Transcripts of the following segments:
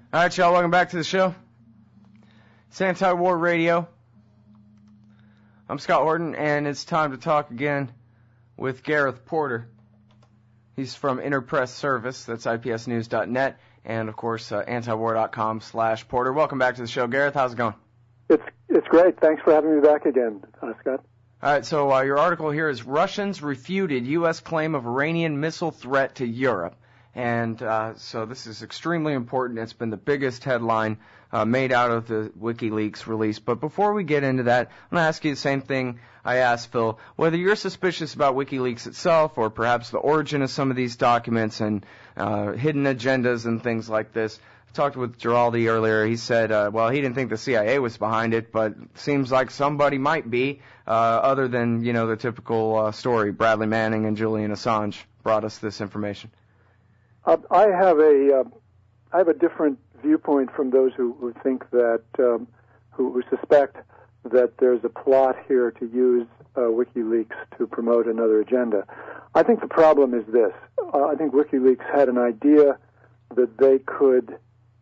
All right, y'all, welcome back to the show. It's Anti-War Radio. I'm Scott Horton, and it's time to talk again with Gareth Porter. He's from Interpress Service, that's ipsnews.net, and, of course, antiwar.com/Porter. Welcome back to the show, Gareth. How's it going? It's great. Thanks for having me back again, Scott. All right, so your article here is Russians refuted U.S. claim of Iranian missile threat to Europe. And so this is extremely important. It's been the biggest headline made out of the WikiLeaks release. But before we get into that, I'm going to ask you the same thing I asked Phil, whether you're suspicious about WikiLeaks itself or perhaps the origin of some of these documents and hidden agendas and things like this. I talked with Giraldi earlier. He said, well, he didn't think the CIA was behind it, but seems like somebody might be, other than, you know, the typical story. Bradley Manning and Julian Assange brought us this information. I have a different viewpoint from those who think that who suspect that there's a plot here to use WikiLeaks to promote another agenda. I think the problem is this. I think WikiLeaks had an idea that they could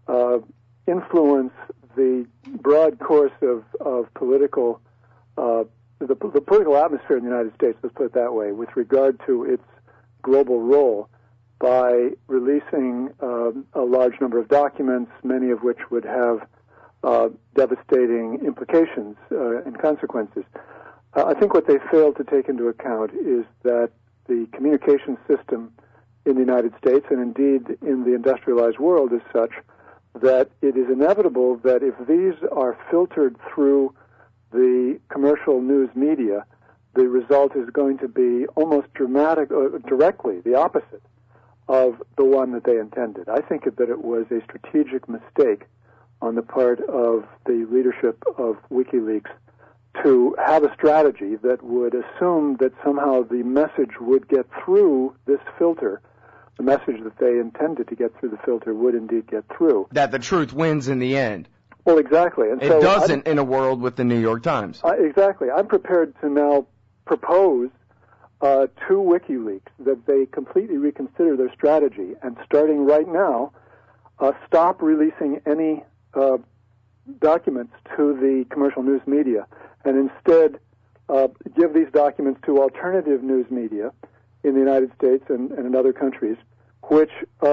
influence the broad course of political the political atmosphere in the United States. Let's put it that way, with regard to its global role, by releasing a large number of documents, many of which would have devastating implications and consequences. I think what they failed to take into account is that the communication system in the United States, and indeed in the industrialized world, is such that it is inevitable that if these are filtered through the commercial news media, the result is going to be almost directly the opposite of the one that they intended. I think that it was a strategic mistake on the part of the leadership of WikiLeaks to have a strategy that would assume that somehow the message would get through this filter. The message that they intended to get through the filter would indeed get through. That the truth wins in the end. Well, exactly. And it so doesn't in a world with the New York Times. Exactly. I'm prepared to now propose to WikiLeaks that they completely reconsider their strategy and, starting right now, stop releasing any documents to the commercial news media, and instead give these documents to alternative news media in the United States and in other countries, which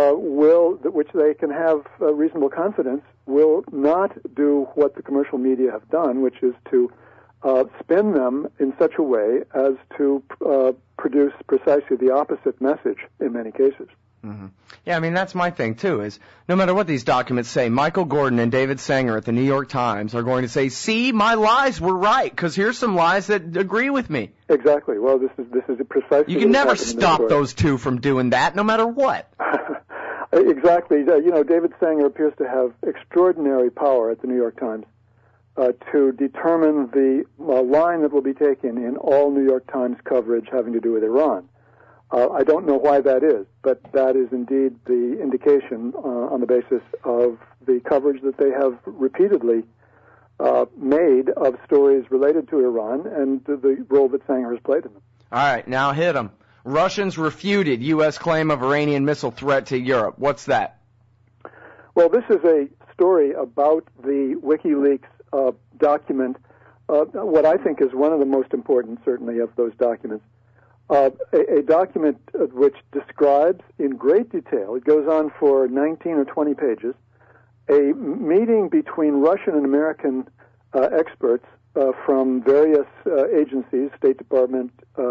they can have reasonable confidence will not do what the commercial media have done, which is to spin them in such a way as to produce precisely the opposite message in many cases. Mm-hmm. Yeah, I mean, that's my thing, too, is no matter what these documents say, Michael Gordon and David Sanger at the New York Times are going to say, see, my lies were right, because here's some lies that agree with me. Exactly. Well, this is precisely. You can never stop those two from doing that, no matter what. Exactly. David Sanger appears to have extraordinary power at the New York Times to determine the line that will be taken in all New York Times coverage having to do with Iran. I don't know why that is, but that is indeed the indication on the basis of the coverage that they have repeatedly made of stories related to Iran and the role that Sanger has played in them. All right, now hit them. Russians refuted U.S. claim of Iranian missile threat to Europe. What's that? Well, this is a story about the WikiLeaks document, what I think is one of the most important, certainly, of those documents. A document which describes in great detail, it goes on for 19 or 20 pages, a meeting between Russian and American experts from various agencies, State Department,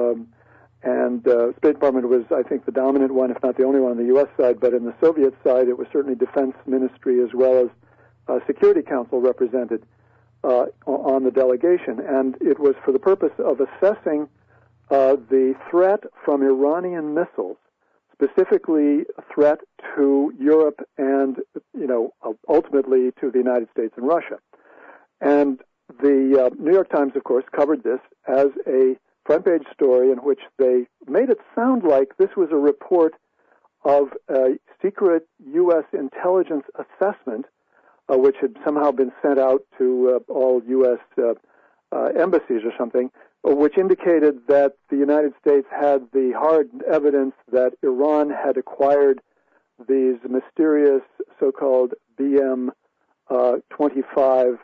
and State Department was, I think, the dominant one, if not the only one on the U.S. side, but in the Soviet side, it was certainly Defense Ministry as well as Security Council represented on the delegation. And it was for the purpose of assessing the threat from Iranian missiles, specifically a threat to Europe and, ultimately to the United States and Russia. And the New York Times, of course, covered this as a front-page story in which they made it sound like this was a report of a secret U.S. intelligence assessment, which had somehow been sent out to all U.S. Embassies or something, which indicated that the United States had the hard evidence that Iran had acquired these mysterious so-called BM-25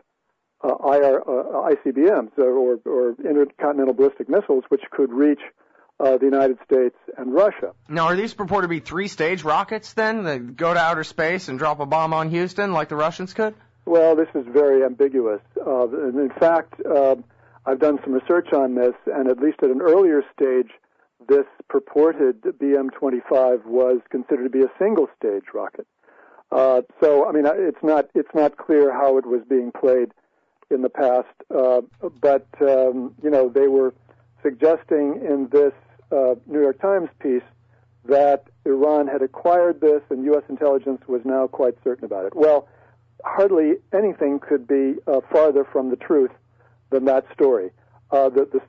ICBMs or intercontinental ballistic missiles, which could reach the United States and Russia. Now, are these purported to be three-stage rockets then that go to outer space and drop a bomb on Houston like the Russians could? Well, this is very ambiguous. In fact, I've done some research on this, and at least at an earlier stage, this purported BM-25 was considered to be a single-stage rocket. So, I mean, it's not clear how it was being played in the past, but they were suggesting in this New York Times piece that Iran had acquired this, and U.S. intelligence was now quite certain about it. Well, hardly anything could be farther from the truth than that story. The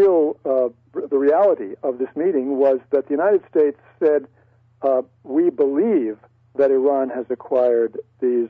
reality of this meeting was that the United States said, we believe that Iran has acquired these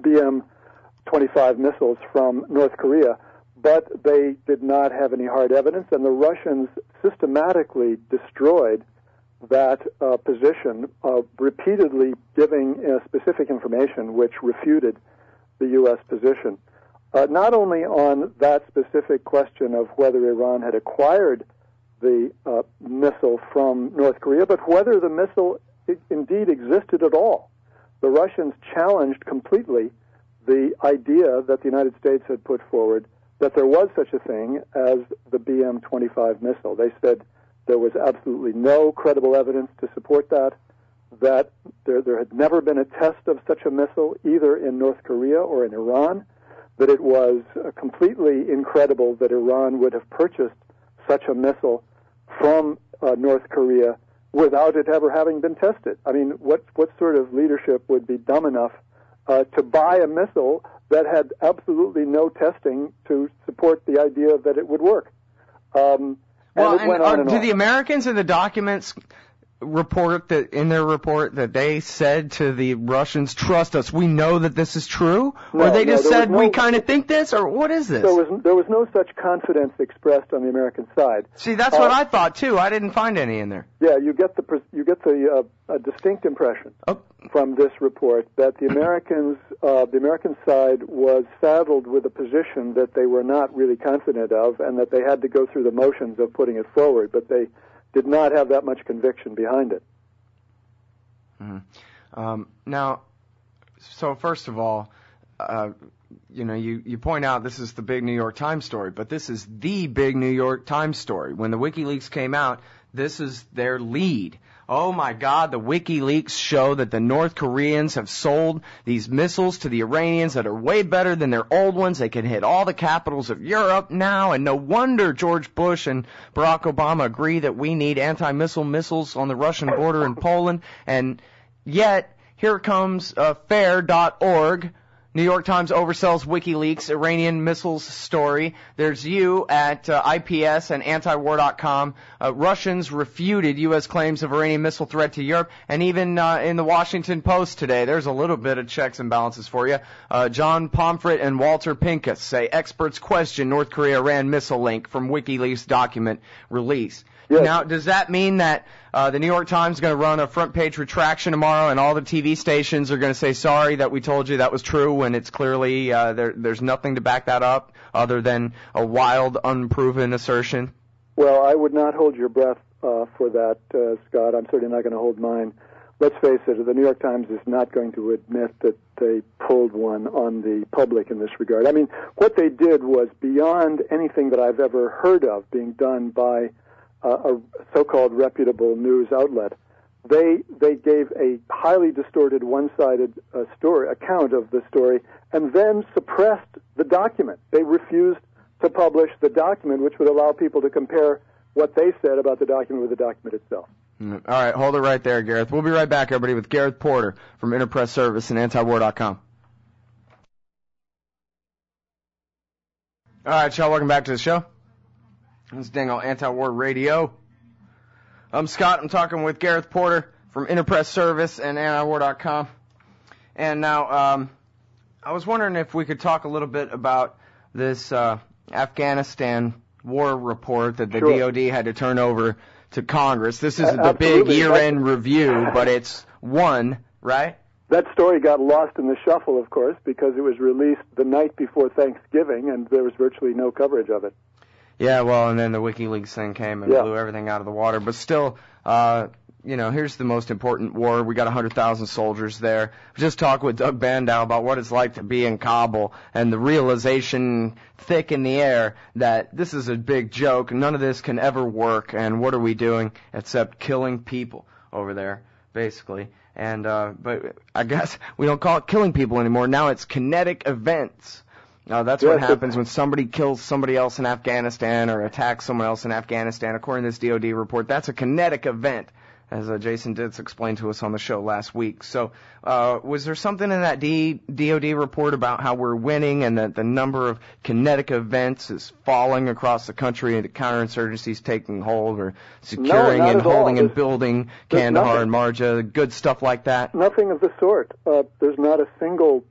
BM-25 missiles from North Korea, but they did not have any hard evidence, and the Russians systematically destroyed that position, repeatedly giving specific information which refuted the U.S. position. Not only on that specific question of whether Iran had acquired the missile from North Korea, but whether the missile indeed existed at all. The Russians challenged completely the idea that the United States had put forward that there was such a thing as the BM-25 missile. They said there was absolutely no credible evidence to support that there had never been a test of such a missile either in North Korea or in Iran, that it was completely incredible that Iran would have purchased such a missile from North Korea without it ever having been tested. I mean, what sort of leadership would be dumb enough to buy a missile that had absolutely no testing to support the idea that it would work? Do the Americans in the documents report that in their report that they said to the Russians, trust us, we know that this is true? No, or they just said, we kind of think this? Or what is this? There was no such confidence expressed on the American side. See, that's what I thought, too. I didn't find any in there. Yeah, you get the distinct impression from this report that the American side was saddled with a position that they were not really confident of, and that they had to go through the motions of putting it forward, but they did not have that much conviction behind it. Mm-hmm. Now, so first of all, you point out this is the big New York Times story, but this is the big New York Times story. When the WikiLeaks came out, this is their lead. Oh my God, the WikiLeaks show that the North Koreans have sold these missiles to the Iranians that are way better than their old ones. They can hit all the capitals of Europe now, and no wonder George Bush and Barack Obama agree that we need anti-missile missiles on the Russian border in Poland. And yet, here comes fair.org. New York Times oversells WikiLeaks Iranian missiles story. There's you at IPS and antiwar.com. Russians refuted U.S. claims of Iranian missile threat to Europe. And even in the Washington Post today, there's a little bit of checks and balances for you. John Pomfret and Walter Pincus say experts question North Korea-Iran missile link from WikiLeaks document release. Yes. Now, does that mean that the New York Times is going to run a front-page retraction tomorrow and all the TV stations are going to say, sorry that we told you that was true, when it's clearly there's nothing to back that up other than a wild, unproven assertion? Well, I would not hold your breath for that, Scott. I'm certainly not going to hold mine. Let's face it, the New York Times is not going to admit that they pulled one on the public in this regard. I mean, what they did was beyond anything that I've ever heard of being done by a so-called reputable news outlet. They gave a highly distorted, one-sided account of the story, and then suppressed the document. They refused to publish the document, which would allow people to compare what they said about the document with the document itself. All right, hold it right there, Gareth. We'll be right back, everybody, with Gareth Porter from Interpress Service and antiwar.com. All right, y'all, welcome back to the show. This is Dingo Anti-War Radio. I'm Scott. I'm talking with Gareth Porter from Interpress Service and antiwar.com. And now, I was wondering if we could talk a little bit about this Afghanistan war report that the DOD had to turn over to Congress. This isn't the big year-end review, but it's one, right? That story got lost in the shuffle, of course, because it was released the night before Thanksgiving, and there was virtually no coverage of it. Yeah, well, and then the WikiLeaks thing came and blew everything out of the water. But still, here's the most important war. We got 100,000 soldiers there. Just talk with Doug Bandow about what it's like to be in Kabul and the realization thick in the air that this is a big joke. None of this can ever work. And what are we doing except killing people over there, basically? And but I guess we don't call it killing people anymore. Now it's kinetic events. That's what happens when somebody kills somebody else in Afghanistan or attacks someone else in Afghanistan. According to this DOD report, that's a kinetic event, as Jason Ditz explained to us on the show last week. So was there something in that DOD report about how we're winning and that the number of kinetic events is falling across the country and the counterinsurgency is taking hold, or securing and holding and building Kandahar and Marja, good stuff like that? Nothing of the sort. There's not a single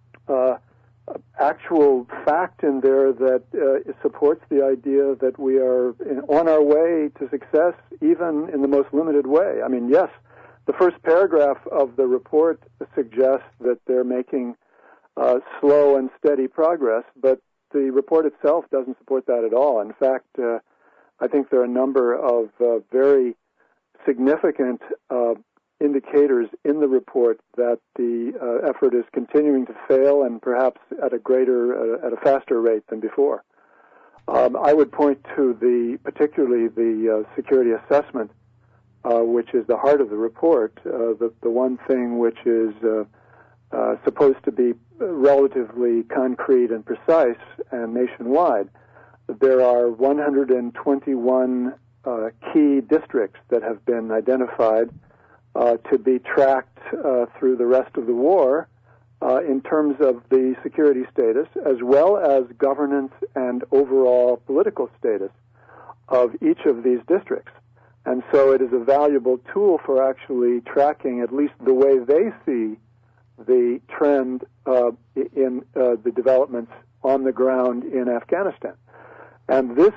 actual fact in there that supports the idea that we are on our way to success, even in the most limited way. I mean, yes, the first paragraph of the report suggests that they're making slow and steady progress, but the report itself doesn't support that at all. In fact, I think there are a number of very significant indicators in the report that the effort is continuing to fail, and perhaps at a faster rate than before. I would point to particularly the security assessment, which is the heart of the report, the one thing which is supposed to be relatively concrete and precise and nationwide. There are 121 key districts that have been identified to be tracked through the rest of the war in terms of the security status, as well as governance and overall political status of each of these districts. And so it is a valuable tool for actually tracking at least the way they see the trend in the developments on the ground in Afghanistan. And this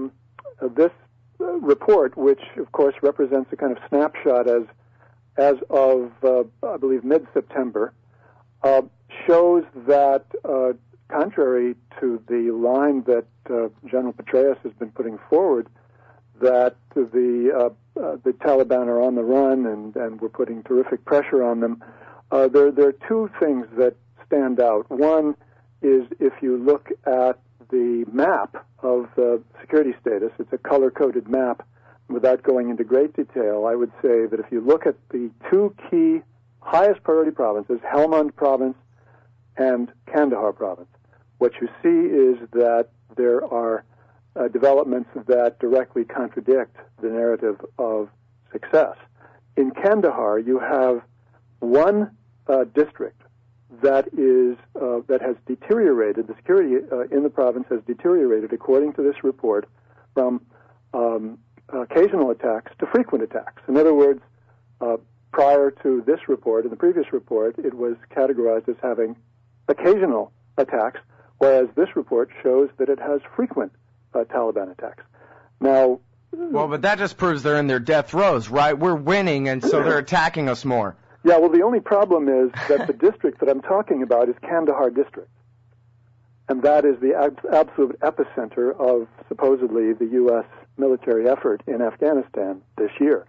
report, which of course represents a kind of snapshot as of, I believe, mid-September, shows that, contrary to the line that General Petraeus has been putting forward, that the Taliban are on the run and we're putting terrific pressure on them, there are two things that stand out. One is if you look at the map of the security status, it's a color-coded map. Without going into great detail, I would say that if you look at the two key highest priority provinces, Helmand province and Kandahar province, what you see is that there are developments that directly contradict the narrative of success. In Kandahar, you have one district that has deteriorated. The security in the province has deteriorated, according to this report, from occasional attacks to frequent attacks. In other words, prior to this report, in the previous report, it was categorized as having occasional attacks, whereas this report shows that it has frequent Taliban attacks. Now, well, but that just proves they're in their death throes, right? We're winning, and so they're attacking us more. Yeah, well, the only problem is that the district that I'm talking about is Kandahar district, and that is the absolute epicenter of supposedly the U.S. military effort in Afghanistan this year.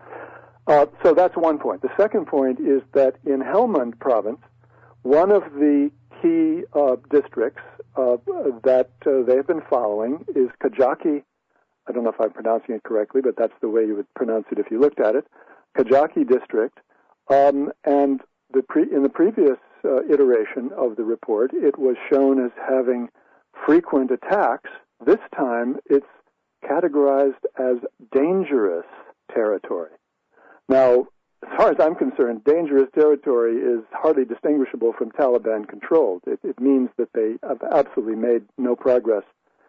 So that's one point. The second point is that in Helmand province, one of the key districts that they have been following is Kajaki. I don't know if I'm pronouncing it correctly, but that's the way you would pronounce it if you looked at it. Kajaki district. And in the previous iteration of the report, it was shown as having frequent attacks. This time, it's categorized as dangerous territory. Now, as far as I'm concerned, dangerous territory is hardly distinguishable from Taliban-controlled. It means that they have absolutely made no progress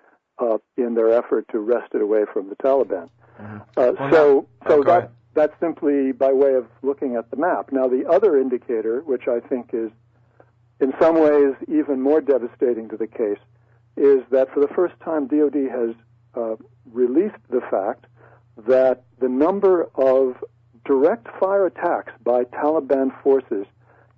in their effort to wrest it away from the Taliban. Mm-hmm. That's simply by way of looking at the map. Now, the other indicator, which I think is in some ways even more devastating to the case, is that for the first time DOD has released the fact that the number of direct fire attacks by Taliban forces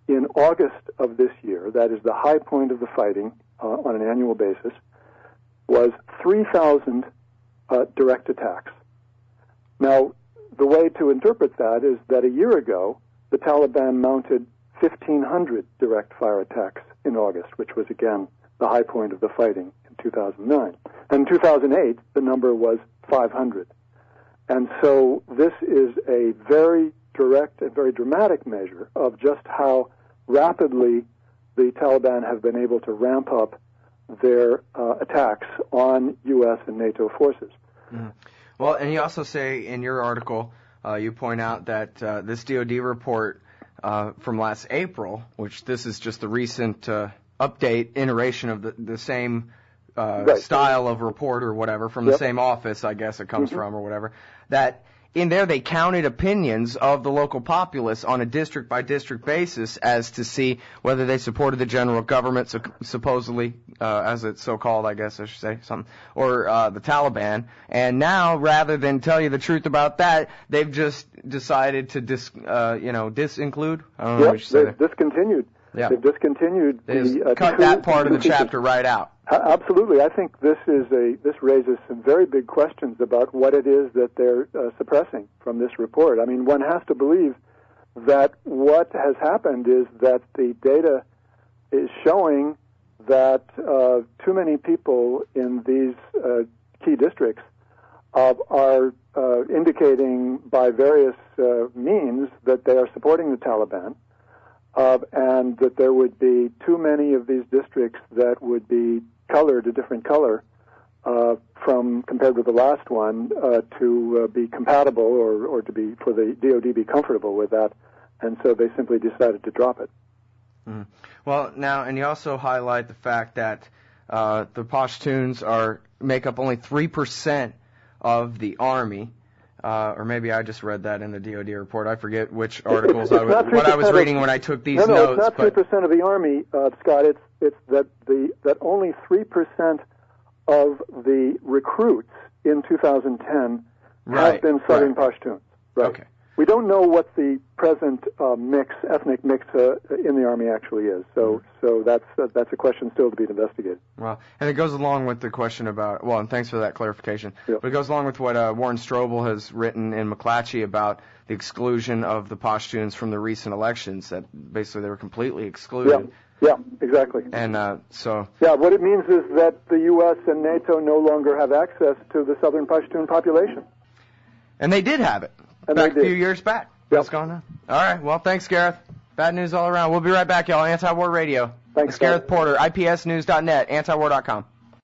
in August of this year, that is the high point of the fighting on an annual basis, was 3,000 direct attacks. Now, the way to interpret that is that a year ago, the Taliban mounted 1,500 direct fire attacks in August, which was, again, the high point of the fighting in 2009. And in 2008, the number was 500. And so this is a very direct and very dramatic measure of just how rapidly the Taliban have been able to ramp up their attacks on U.S. and NATO forces. Mm-hmm. Well, and you also say in your article, you point out that this DoD report from last April, which this is just the recent update, iteration of the same right. style of report or whatever, from the same office, I guess it comes from or whatever, that in there they counted opinions of the local populace on a district-by-district basis as to see whether they supported the general government, supposedly, as it's so-called, I guess I should say, something, or the Taliban. And now, rather than tell you the truth about that, they've just decided to disinclude? I don't know what you say there. Discontinued. Yeah. They've discontinued. They cut that part of the chapter right out. Absolutely. I think this raises some very big questions about what it is that they're suppressing from this report. I mean, one has to believe that what has happened is that the data is showing that too many people in these key districts are indicating by various means that they are supporting the Taliban. And that there would be too many of these districts that would be colored a different color from compared with the last one to be compatible or to be for the DoD be comfortable with that, and so they simply decided to drop it. Mm. Well, now, and you also highlight the fact that the Pashtuns make up only 3% of the Army. Or maybe I just read that in the DoD report. I forget which articles what I was reading when I took these notes. No, it's not 3% of the Army, Scott. It's that only 3% of the recruits in 2010 have been Southern Pashtuns. Right. Okay. We don't know what the present ethnic mix in the Army actually is. So that's a question still to be investigated. Well, and it goes along with the question about, well, and thanks for that clarification. Yep. But it goes along with what Warren Strobel has written in McClatchy about the exclusion of the Pashtuns from the recent elections, that basically they were completely excluded. Yeah, exactly. And so... Yeah, what it means is that the U.S. and NATO no longer have access to the Southern Pashtun population. And they did have it. A few years back. What's going on? All right. Well, thanks, Gareth. Bad news all around. We'll be right back, y'all. Anti-War Radio. Thanks, Gareth Porter, IPSnews.net, antiwar.com.